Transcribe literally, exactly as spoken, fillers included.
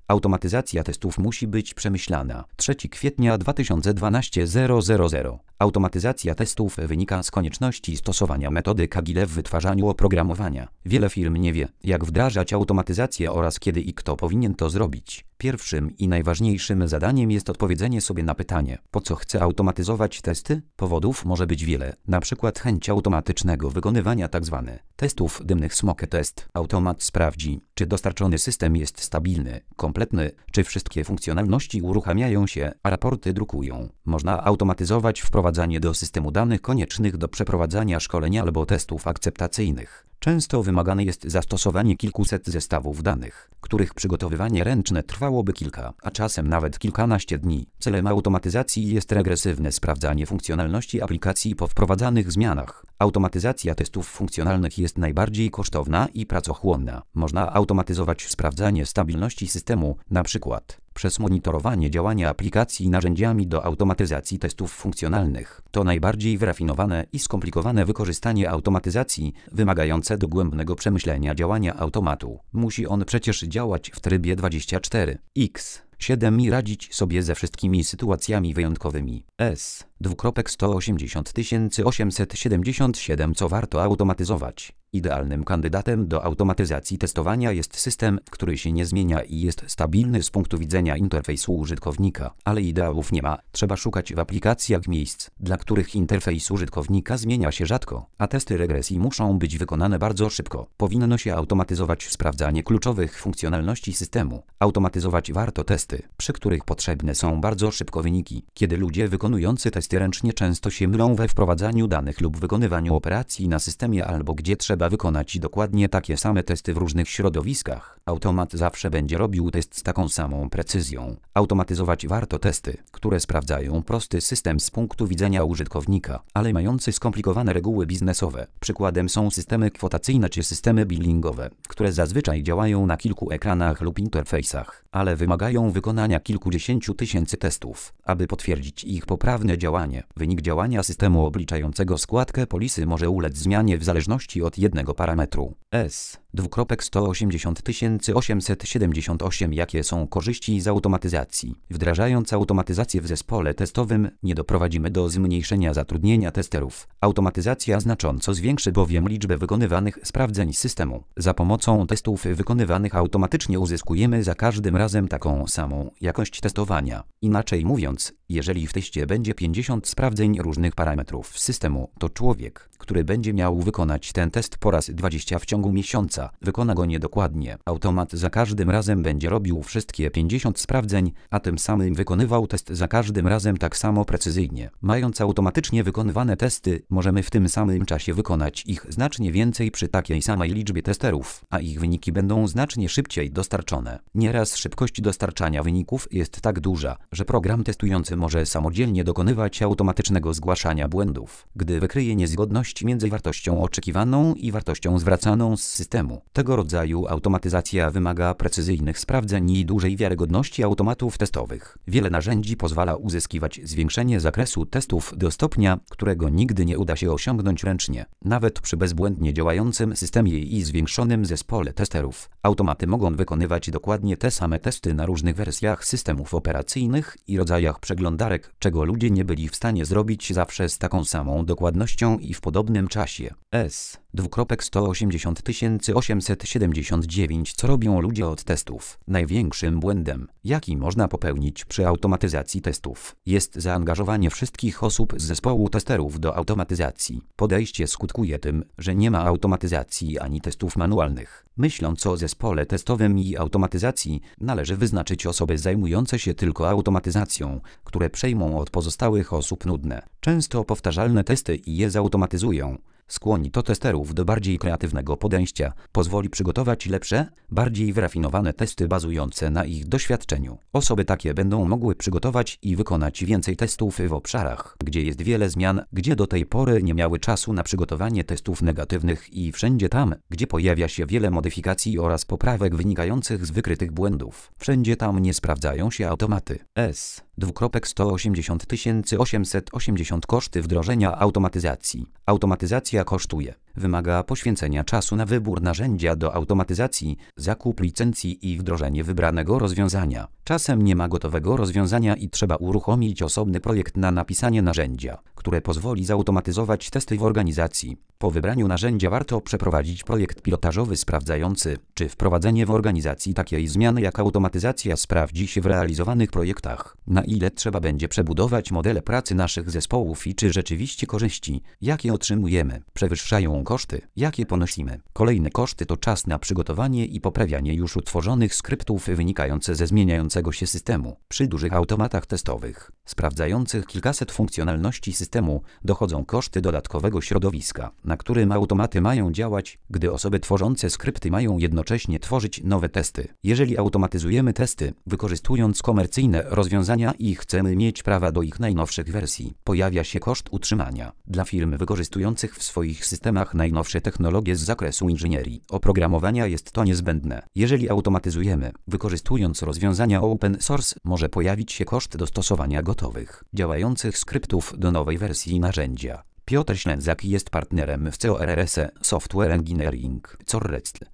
Automatyzacja testów musi być przemyślana. trzeciego kwietnia dwa tysiące dwunastego roku. Automatyzacja testów wynika z konieczności stosowania metodyk Agile w wytwarzaniu oprogramowania. Wiele firm nie wie, jak wdrażać automatyzację oraz kiedy i kto powinien to zrobić. Pierwszym i najważniejszym zadaniem jest odpowiedzenie sobie na pytanie, po co chcę automatyzować testy? Powodów może być wiele, na przykład chęć automatycznego wykonywania tzw. testów dymnych smoke test. Automat sprawdzi, czy dostarczony system jest stabilny, kompletny, czy wszystkie funkcjonalności uruchamiają się, a raporty drukują. Można automatyzować wprowadzanie do systemu danych koniecznych do przeprowadzania szkolenia albo testów akceptacyjnych. Często wymagane jest zastosowanie kilkuset zestawów danych, których przygotowywanie ręczne trwałoby kilka, a czasem nawet kilkanaście dni. Celem automatyzacji jest regresywne sprawdzanie funkcjonalności aplikacji po wprowadzanych zmianach. Automatyzacja testów funkcjonalnych jest najbardziej kosztowna i pracochłonna. Można automatyzować sprawdzanie stabilności systemu, np. przez monitorowanie działania aplikacji narzędziami do automatyzacji testów funkcjonalnych. To najbardziej wyrafinowane i skomplikowane wykorzystanie automatyzacji, wymagające dogłębnego przemyślenia działania automatu. Musi on przecież działać w trybie dwadzieścia cztery na siedem i radzić sobie ze wszystkimi sytuacjami wyjątkowymi. S. sto osiemdziesiąt tysięcy osiemset siedemdziesiąt siedem Co warto automatyzować? Idealnym kandydatem do automatyzacji testowania jest system, który się nie zmienia i jest stabilny z punktu widzenia interfejsu użytkownika, ale ideałów nie ma. Trzeba szukać w aplikacjach miejsc, dla których interfejs użytkownika zmienia się rzadko, a testy regresji muszą być wykonane bardzo szybko. Powinno się automatyzować sprawdzanie kluczowych funkcjonalności systemu. Automatyzować warto testy, przy których potrzebne są bardzo szybko wyniki, kiedy ludzie wykonujący testy ręcznie często się mylą we wprowadzaniu danych lub wykonywaniu operacji na systemie albo gdzie trzeba wykonać dokładnie takie same testy w różnych środowiskach. Automat zawsze będzie robił test z taką samą precyzją. Automatyzować warto testy, które sprawdzają prosty system z punktu widzenia użytkownika, ale mający skomplikowane reguły biznesowe. Przykładem są systemy kwotacyjne czy systemy billingowe, które zazwyczaj działają na kilku ekranach lub interfejsach, ale wymagają wykonania kilkudziesięciu tysięcy testów, aby potwierdzić ich poprawne działanie. Wynik działania systemu obliczającego składkę polisy może ulec zmianie w zależności od jednego parametru. S. sto osiemdziesiąt tysięcy osiemset siedemdziesiąt osiem Jakie są korzyści z automatyzacji? Wdrażając automatyzację w zespole testowym, nie doprowadzimy do zmniejszenia zatrudnienia testerów. Automatyzacja znacząco zwiększy bowiem liczbę wykonywanych sprawdzeń systemu. Za pomocą testów wykonywanych automatycznie uzyskujemy za każdym razem taką samą jakość testowania. Inaczej mówiąc, jeżeli w teście będzie pięćdziesiąt sprawdzeń różnych parametrów systemu, to człowiek, który będzie miał wykonać ten test po raz dwadzieścia w ciągu miesiąca, wykona go niedokładnie. Automat za każdym razem będzie robił wszystkie pięćdziesiąt sprawdzeń, a tym samym wykonywał test za każdym razem tak samo precyzyjnie. Mając automatycznie wykonywane testy, możemy w tym samym czasie wykonać ich znacznie więcej przy takiej samej liczbie testerów, a ich wyniki będą znacznie szybciej dostarczone. Nieraz szybkość dostarczania wyników jest tak duża, że program testujący może samodzielnie dokonywać automatycznego zgłaszania błędów, gdy wykryje niezgodność między wartością oczekiwaną i wartością zwracaną z systemu. Tego rodzaju automatyzacja wymaga precyzyjnych sprawdzeń i dużej wiarygodności automatów testowych. Wiele narzędzi pozwala uzyskiwać zwiększenie zakresu testów do stopnia, którego nigdy nie uda się osiągnąć ręcznie. Nawet przy bezbłędnie działającym systemie i zwiększonym zespole testerów, automaty mogą wykonywać dokładnie te same testy na różnych wersjach systemów operacyjnych i rodzajach przeglądarek, czego ludzie nie byli w stanie zrobić zawsze z taką samą dokładnością i w podobnym czasie. S. sto osiemdziesiąt tysięcy osiemset siedemdziesiąt dziewięć Co robią ludzie od testów? Największym błędem, jaki można popełnić przy automatyzacji testów, jest zaangażowanie wszystkich osób z zespołu testerów do automatyzacji. Podejście skutkuje tym, że nie ma automatyzacji ani testów manualnych. Myśląc o zespole testowym i automatyzacji, należy wyznaczyć osoby zajmujące się tylko automatyzacją, które przejmą od pozostałych osób nudne, często powtarzalne testy i je zautomatyzują. Skłoni to testerów do bardziej kreatywnego podejścia, pozwoli przygotować lepsze, bardziej wyrafinowane testy bazujące na ich doświadczeniu. Osoby takie będą mogły przygotować i wykonać więcej testów w obszarach, gdzie jest wiele zmian, gdzie do tej pory nie miały czasu na przygotowanie testów negatywnych i wszędzie tam, gdzie pojawia się wiele modyfikacji oraz poprawek wynikających z wykrytych błędów. Wszędzie tam nie sprawdzają się automaty. S. sto osiemdziesiąt tysięcy osiemset osiemdziesiąt Koszty wdrożenia automatyzacji. Automatyzacja kosztuje. Wymaga poświęcenia czasu na wybór narzędzia do automatyzacji, zakup licencji i wdrożenie wybranego rozwiązania. Czasem nie ma gotowego rozwiązania i trzeba uruchomić osobny projekt na napisanie narzędzia, które pozwoli zautomatyzować testy w organizacji. Po wybraniu narzędzia warto przeprowadzić projekt pilotażowy sprawdzający, czy wprowadzenie w organizacji takiej zmiany jak automatyzacja sprawdzi się w realizowanych projektach. Na ile trzeba będzie przebudować modele pracy naszych zespołów i czy rzeczywiście korzyści, jakie otrzymujemy, przewyższają koszty, jakie ponosimy. Kolejne koszty to czas na przygotowanie i poprawianie już utworzonych skryptów wynikające ze zmieniającego się systemu. Przy dużych automatach testowych, sprawdzających kilkaset funkcjonalności systemu, dochodzą koszty dodatkowego środowiska, na którym automaty mają działać, gdy osoby tworzące skrypty mają jednocześnie tworzyć nowe testy. Jeżeli automatyzujemy testy, wykorzystując komercyjne rozwiązania i chcemy mieć prawa do ich najnowszych wersji, pojawia się koszt utrzymania. Dla firm wykorzystujących w swoich systemach najnowsze technologie z zakresu inżynierii oprogramowania jest to niezbędne. Jeżeli automatyzujemy, wykorzystując rozwiązania open source, może pojawić się koszt dostosowania gotowych, działających skryptów do nowej wersji narzędzia. Piotr Ślęzak jest partnerem w C O R S Software Engineering.